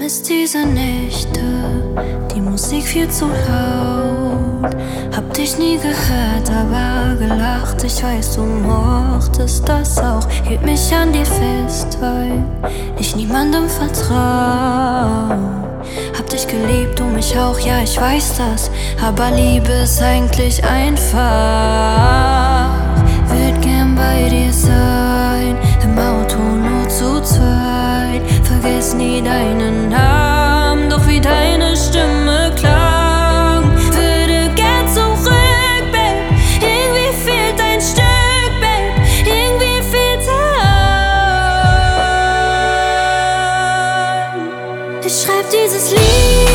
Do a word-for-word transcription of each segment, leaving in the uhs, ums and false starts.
vermiss diese Nächte, die Musik viel zu laut. Hab dich nie gehört, aber gelacht. Ich weiß, du mochtest das auch. Hielt mich an dir fest, weil ich niemandem vertrau. Hab dich geliebt, du mich auch, ja, ich weiß das. Aber Liebe ist eigentlich einfach. Würd gern bei dir sein, im Auto nur zu zweit. Vergiss nie deinen Namen, doch wie deine Stimme klang. Würde gern zurück, Babe, irgendwie fehlt ein Stück, Babe, irgendwie fehlt ein. Ich schreib dieses Lied.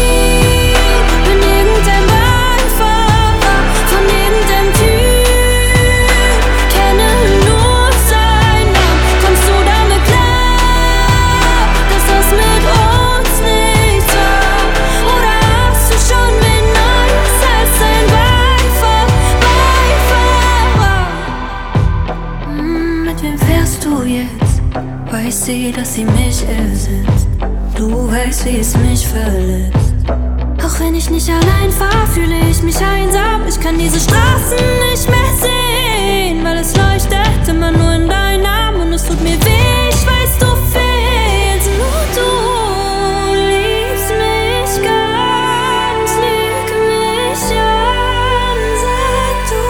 Weiß sie, dass sie mich ersetzt. Du weißt, wie es mich verletzt. Auch wenn ich nicht allein fahr, fühle ich mich einsam. Ich kann diese Straßen nicht mehr sehen, weil es leuchtet immer nur in deinen Namen. Und es tut mir weh, ich weiß, du fehlst. Nur du liebst mich ganz, lüg mich an, sag du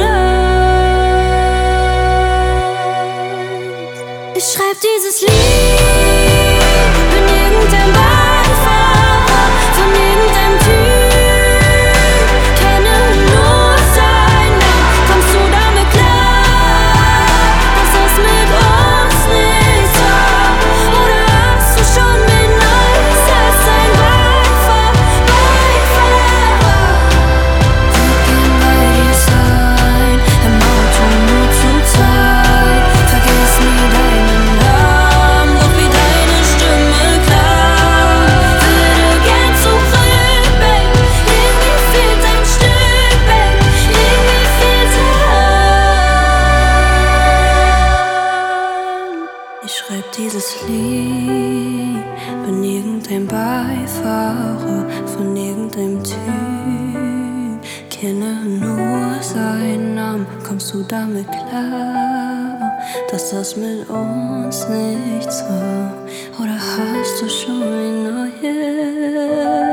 bleibst. Ich schreib dieses Lied, bin irgendein Beifahrer von irgendeinem Typ, kenne nur seinen Namen. Kommst du damit klar, dass das mit uns nichts war? Oder hast du schon wen Neues als ein Beifahrer, Beifahrer? Würd gern bei dir sein, im Auto nur zu zweit. Vergiss nie deinen dieses Lied, bin irgendein Beifahrer von irgendeinem Typ, kenne nur seinen Namen. Kommst du damit klar, dass das mit uns nichts war? Oder hast du schon ein neues?